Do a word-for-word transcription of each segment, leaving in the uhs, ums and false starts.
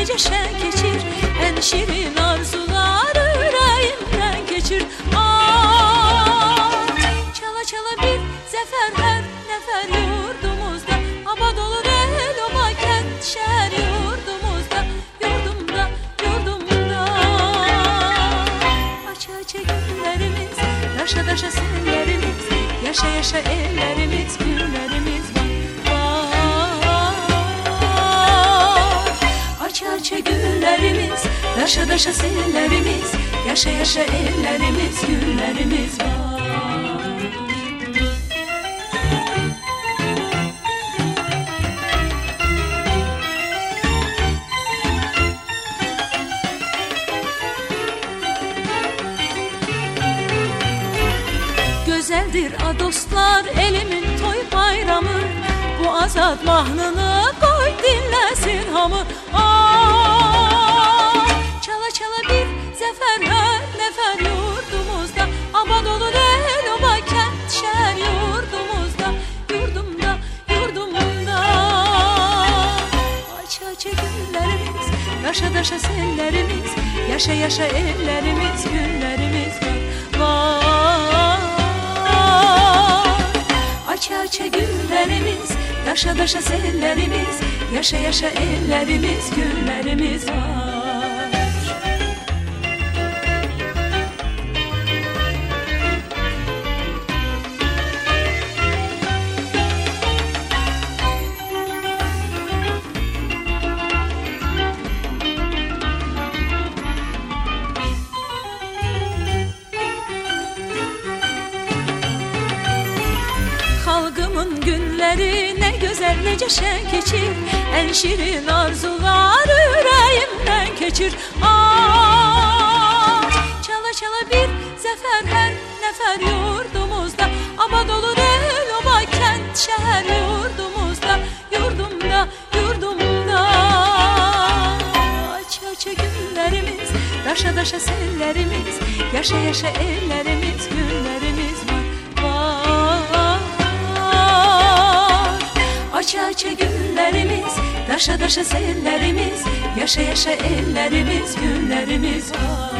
nece şen geçir, en şirin arzular yüreğimden geçir. Ah, çala çala bir zafer her nefer yurdumuzda, abad olur el oba kent şehir yurdumuzda, yurdumda, yurdumda. Aça aça günlerimiz, daşa daşa senlerimiz, yaşa yaşa ellerimiz, günlerimiz var. Aça aça günlerimiz, daşa daşa senlerimiz, yaşa yaşa ellerimiz, günlerimiz var. Güzeldir a dostlar elimin toy bayramı, bu azad mahnını koy dinlesin hamı. Ah, çala çala bir zafer her nefer yurdumuzda, abad olur el oba kent şehir yurdumuzda, yurdumda, yurdumda. Aça aça günlerimiz, daşa daşa sellerimiz, yaşa yaşa ellerimiz, günlerimiz var, var. Aça aça günlerimiz, daşa daşa sellerimiz, yaşa yaşa ellerimiz, günlerimiz var. Halkımın günleri ne güzel nece şen geçir, en şirin arzular yüreğimden geçir. Ah, çala çala bir zafer her nefer yurdumuzda, abad olur el oba kent şehir yurdumuzda, yurdumda, yurdumda. Aça aça günlerimiz, daşa daşa sellerimiz, yaşa yaşa ellerimiz, günlerimiz var. Aça aça günlerimiz, daşa daşa sellerimiz, yaşa yaşa ellerimiz, günlerimiz var.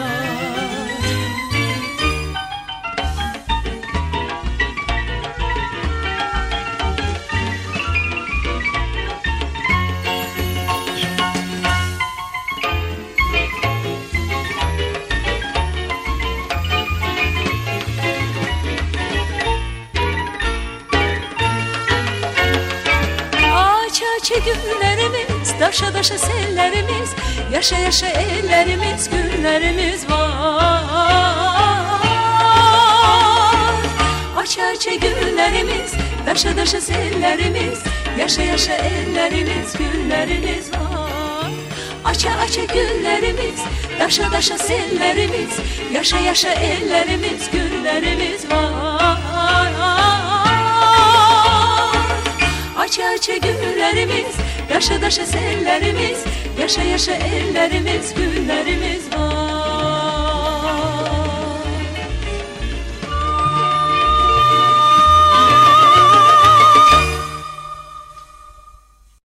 Aça günlerimiz, daşa daşa sellerimiz, yaşa yaşa ellerimiz, günlerimiz var. Aça aça günlerimiz, daşa daşa sellerimiz, yaşa yaşa ellerimiz, günlerimiz var. Aça aça günlerimiz, daşa daşa sellerimiz, yaşa yaşa ellerimiz, günlerimiz var. Aça aça günlerimiz, daşa daşa sellerimiz, yaşa yaşa ellerimiz, günlerimiz var.